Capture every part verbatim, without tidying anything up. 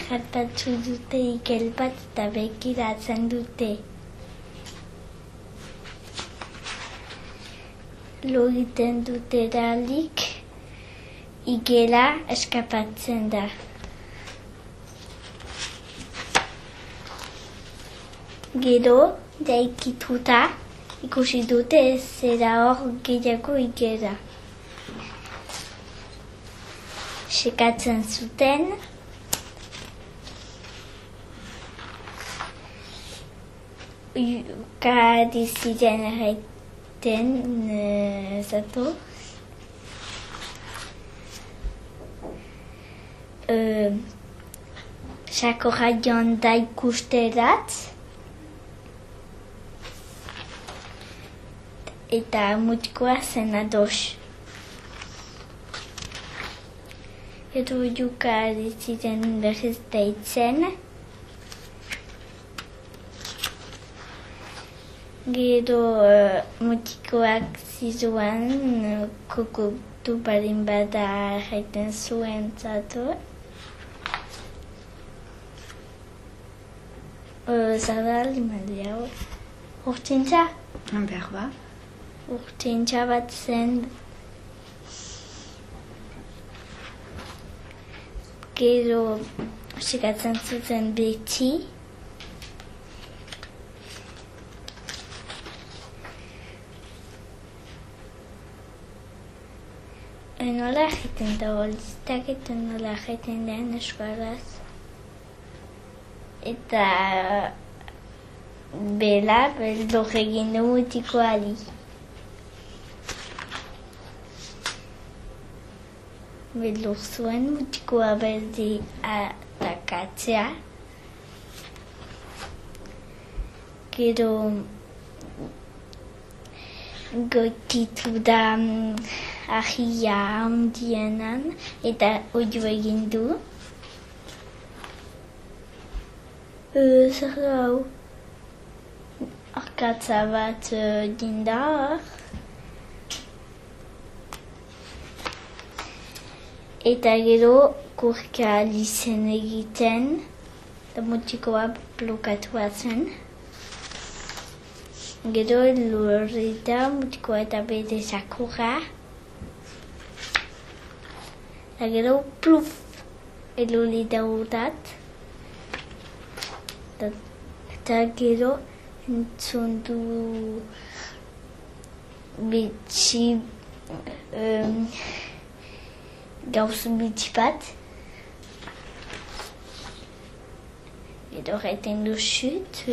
hartatu dute igel bat eta begiratzen dute. Lo egiten dute dalik, igela eskapatzen da. Gero, daikituta, ikusi dute zera hor gehiago igela. Sekatzen zuten, Ukari ziren erraiten zato. Sakorra joan da ikusterat. Eta mutikoa zen ados. Edo Ukari ziren berriz deitzen. Gero uh, mutikoak zizuan uh, kukutu balin bada erraiten zuen zato. Uh, Zabal, imalia urtintza? Behar ba? Urtintza bat zen. Gero sekatzen zuten beti. Nola egiten da holistak eta nola egiten den eskualaz. Eta bela beldor egin du mutikoari. Beldor zuen mutikoa berdi atakatzea. Gero goititu da ahia handienan eta oio egin du. Zer hau arkatza bat dindar. Eta gero kurka lizen egiten, eta mutikoa blokatua zen. Gero lurrita mutikoa eta bere sakurra. Eta gero pluf eluli daudat. Eta gero entzun du bitxi um, gauz bitxi bat. Gero gaiten du chut.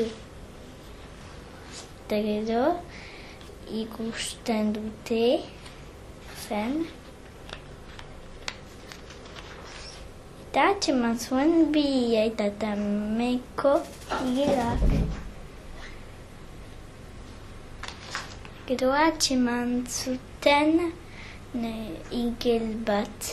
Eta gero ikusten dute zen. Eta atxeman zuen bi aita eta meko igelak. Gero atxeman zuten igel bat.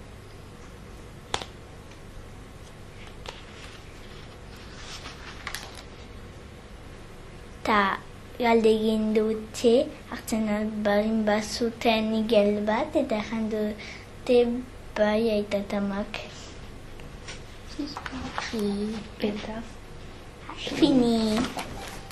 Eta galde egin dute, hartzen albarin bat zuten igel bat, eta egin dute bai aita eta mak. Peta. Fini.